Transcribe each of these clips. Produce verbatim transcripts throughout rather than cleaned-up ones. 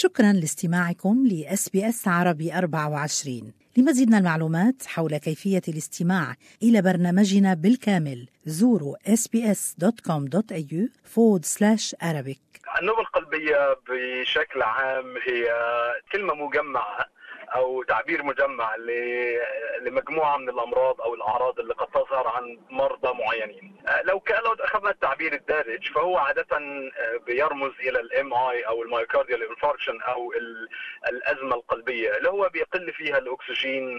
شكراً لاستماعكم ل إس بي إس عربي أربعة وعشرين. لمزيد من المعلومات حول كيفية الاستماع إلى برنامجنا بالكامل زوروا إس بي إس دوت كوم دوت إيه يو forward slash Arabic. النوبة القلبية بشكل عام هي كلمة مجمعة أو تعبير مجمع لمجموعة من الأمراض أو الأعراض اللي قد تظهر عن مرضى معينين. لو كان لو أخذنا التعبير الدارج فهو عادة بيرمز إلى الام اي أو المايوكارديال انفاركشن أو الأزمة القلبية اللي هو بيقل فيها الأكسجين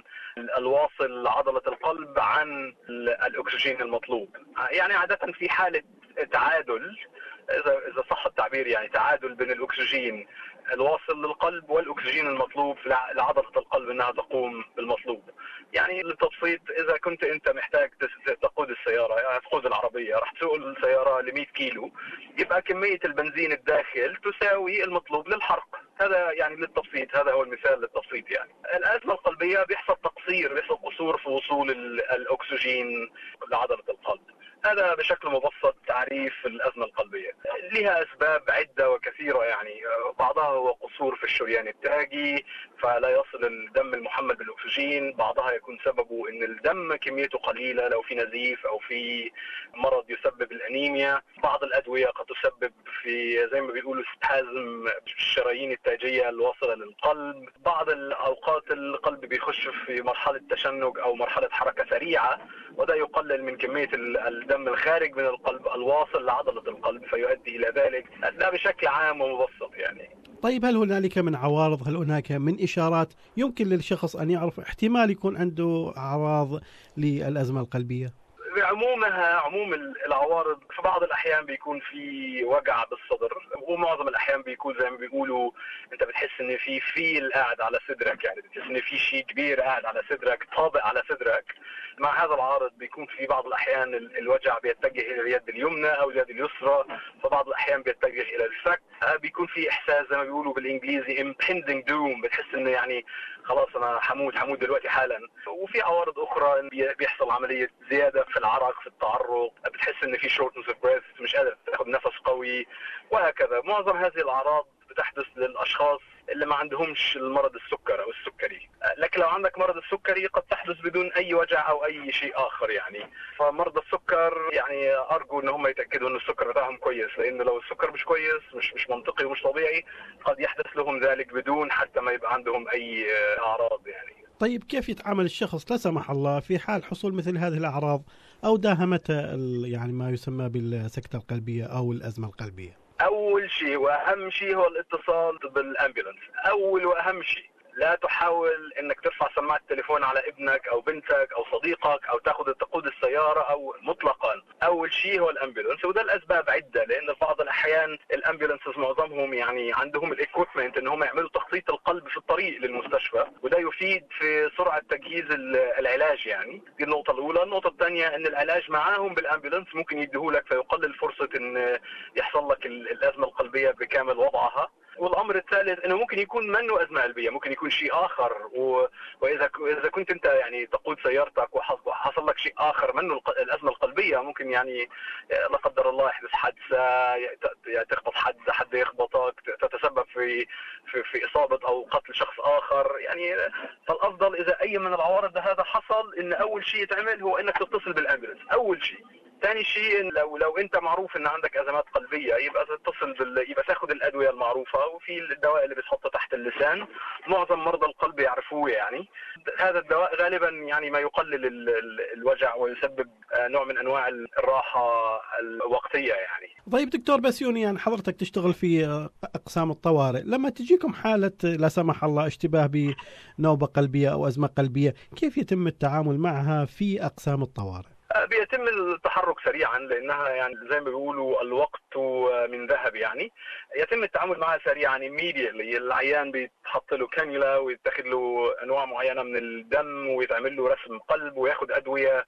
الواصل لعضلة القلب عن الأكسجين المطلوب. يعني عادة في حالة تعادل، إذا إذا صح التعبير، يعني تعادل بين الأكسجين الواصل للقلب والأكسجين المطلوب لعضلة القلب أنها تقوم بالمطلوب. يعني للتبسيط، إذا كنت أنت محتاج تقود السيارة، يعني تقود العربية، راح تسوق السيارة ل مئة كيلو، يبقى كمية البنزين الداخل تساوي المطلوب للحرق. هذا يعني للتبسيط، هذا هو المثال للتبسيط. يعني الأزمة القلبية بيحصل تقصير، بيحصل قصور في وصول الأكسجين لعضلة القلب. هذا بشكل مبسط تعريف الأزمة القلبية. لها أسباب عدة وكثيرة، يعني بعضها هو قصور في الشريان التاجي فلا يصل الدم المحمل بالأكسجين، بعضها يكون سببه أن الدم كميته قليلة لو في نزيف أو في مرض يسبب الأنيميا، بعض الأدوية قد تسبب في زي ما بيقولوا سبازم الشرايين التاجية الواصلة للقلب، بعض الأوقات القلب بيخش في مرحلة تشنج أو مرحلة حركة سريعة، وده يقلل من كمية الدم الخارج من القلب الواصل لعضلة القلب فيؤدي إلى ذلك. ده بشكل عام ومبسط يعني. طيب، هل هنالك من عوارض، هل هناك من إشارات يمكن للشخص أن يعرف احتمال يكون عنده أعراض للأزمة القلبية؟ بعمومها عموم العوارض في بعض الأحيان بيكون في وجع بالصدر، ومعظم الأحيان بيكون زي ما بيقولوا أنت بتحس إن في فيل قاعد على صدرك، يعني بتحس إن في شيء كبير قاعد على صدرك طابق على صدرك. مع هذا العارض بيكون في بعض الأحيان الوجع بيتجه إلى اليد اليمنى أو اليد اليسرى، فبعض الأحيان بيتجه إلى الفك. بيكون في إحساس زي ما بيقولوا بالإنجليزي impending doom، بتحس إنه يعني خلاص أنا حموت حموت دلوقتي حالا. وفي عوارض أخرى بيحصل عملية زيادة في العرق، في التعرق، بتحس إن في shortness of breath، مش قادر تاخد نفس قوي وهكذا. معظم هذه الأعراض بتحدث للأشخاص اللي ما عندهمش المرض السكر أو السكري، لكن لو عندك مرض السكري قد تحدث بدون أي وجع أو أي شيء آخر. يعني فمرضى السكر يعني أرجو إن هم يتأكدوا إن السكر بتاعهم كويس، لأن لو السكر مش كويس مش مش منطقي ومش طبيعي قد يحدث لهم ذلك بدون حتى ما يبقى عندهم أي أعراض يعني. طيب، كيف يتعامل الشخص لا سمح الله في حال حصول مثل هذه الأعراض أو داهمته يعني ما يسمى بالسكتة القلبية أو الأزمة القلبية؟ أول شيء وأهم شيء هو الاتصال بالأمبولانس. أول وأهم شيء، لا تحاول انك ترفع سماعة التليفون على ابنك او بنتك او صديقك او تاخذ تقود السيارة او مطلقا. اول شيء هو الامبولانس، وده الاسباب عدة، لان في بعض الاحيان الامبولانسز معظمهم يعني عندهم الايكويبمنت ان هم يعملوا تخطيط القلب في الطريق للمستشفى، وده يفيد في سرعة تجهيز العلاج. يعني دي النقطة الاولى. النقطة الثانية ان العلاج معاهم بالامبولانس ممكن يديهولك فيقلل فرصة ان يحصل لك الازمة القلبية بكامل وضعها. والامر الثالث انه ممكن يكون منه ازمه قلبيه، ممكن يكون شيء اخر، و... واذا اذا كنت انت يعني تقود سيارتك وحصل لك شيء اخر منه الازمه القلبيه، ممكن يعني لا قدر الله يحدث حادثه، تخبط حد حد يخبطك، تتسبب في في في اصابه او قتل شخص اخر. يعني فالافضل اذا اي من العوارض هذا حصل ان اول شيء يتعمل هو انك تتصل بالامبولانس اول شيء. ثاني شيء، لو لو انت معروف ان عندك ازمات قلبيه يبقى تتصل بال يبقى تاخذ الادويه المعروفه، وفي الدواء اللي بتحطه تحت اللسان معظم مرضى القلب يعرفوه. يعني هذا الدواء غالبا يعني ما يقلل ال ال الوجع ويسبب نوع من انواع الراحه الوقتيه يعني. طيب دكتور بسيوني، يعني حضرتك تشتغل في اقسام الطوارئ، لما تجيكم حاله لا سمح الله اشتباه بنوبه قلبيه او ازمه قلبيه، كيف يتم التعامل معها في اقسام الطوارئ؟ بيتم التحرك سريعا، لانها يعني زي ما بيقولوا الوقت من ذهب. يعني يتم التعامل معها سريعا immediately. العيان بيتحط له كانيولا ويتاخد له انواع معينه من الدم ويتعمل له رسم قلب وياخد ادويه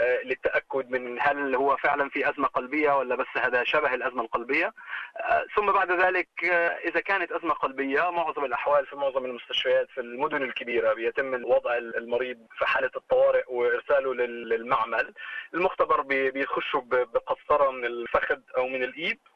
للتاكد من هل هو فعلا في ازمه قلبيه ولا بس هذا شبه الازمه القلبيه. ثم بعد ذلك اذا كانت ازمه قلبيه، معظم الاحوال في معظم المستشفيات في المدن الكبيره بيتم وضع المريض في حاله الطوارئ وارساله للمعمل. المختبر بيخشوا بقسطرة من الفخذ أو من الإيد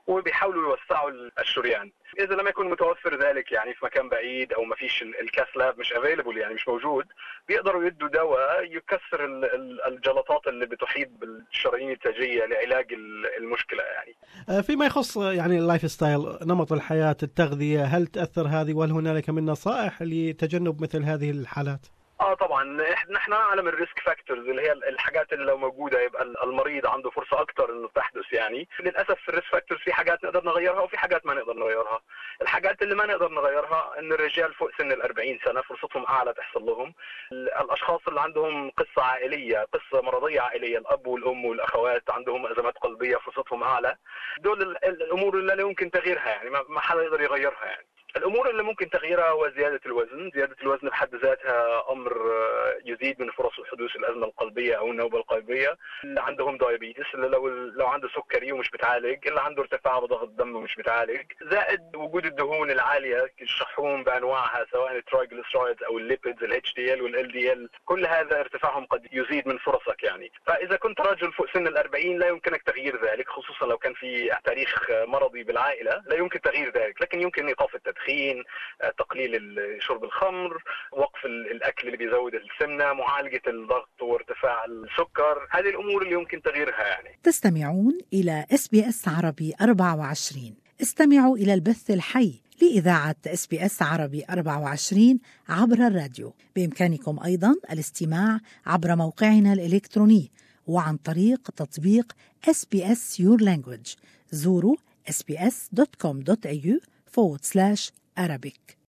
وبيحاولوا يوسعوا الشريان. إذا لم يكن متوفر ذلك يعني في مكان بعيد أو ما فيش الكاث لاب مش افيلبل يعني مش موجود، بيقدروا يدوا دواء يكسر الجلطات اللي بتحيط بالشرايين التاجية لعلاج المشكلة يعني. فيما يخص يعني اللايف ستايل، نمط الحياة، التغذية، هل تأثر هذه وهل هنالك من نصائح لتجنب مثل هذه الحالات؟ اه طبعا نحن نعلم الريسك فاكتورز اللي هي الحاجات اللي لو موجوده يبقى المريض عنده فرصه اكثر انه تحدث. يعني للاسف في الريسك فاكتورز في حاجات نقدر نغيرها وفي حاجات ما نقدر نغيرها. الحاجات اللي ما نقدر نغيرها ان الرجال فوق سن الأربعين سنه فرصتهم اعلى تحصل لهم. الاشخاص اللي عندهم قصه عائليه، قصه مرضيه عائليه، الاب والام والاخوات عندهم ازمات قلبيه فرصتهم اعلى. دول الامور اللي لا يمكن تغييرها يعني ما حدا يقدر يغيرها. يعني الأمور اللي ممكن تغييرها هو زيادة الوزن. زيادة الوزن بحد ذاتها أمر يزيد من فرص حدوث الأزمة القلبية أو النوبة القلبية. اللي عندهم دايابيتس، اللي لو لو عنده سكري ومش بتعالج، اللي عنده ارتفاع بضغط الدم ومش بتعالج، زائد وجود الدهون العالية، الشحوم بأنواعها سواء الترايجليسرايدز أو الليبيدز، الاتش دي ال والال دي ال، كل هذا ارتفاعهم قد يزيد من فرصك. يعني فإذا كنت رجل فوق سن الأربعين لا يمكنك تغيير ذلك، خصوصا لو كان في تاريخ مرضي بالعائلة لا يمكن تغيير ذلك، لكن يمكن إيقاف التدخين، تقليل شرب الخمر، وقف الأكل اللي بيزود السمنة، معالجة الضغط وارتفاع السكر. هذه الأمور اللي يمكن تغييرها. يعني تستمعون إلى إس بي إس عربي أربعة وعشرين. استمعوا إلى البث الحي لإذاعة إس بي إس عربي أربعة وعشرين عبر الراديو. بإمكانكم أيضا الاستماع عبر موقعنا الإلكتروني وعن طريق تطبيق إس بي إس Your Language. زوروا إس بي إس دوت كوم دوت إيه يو forward slash Arabic.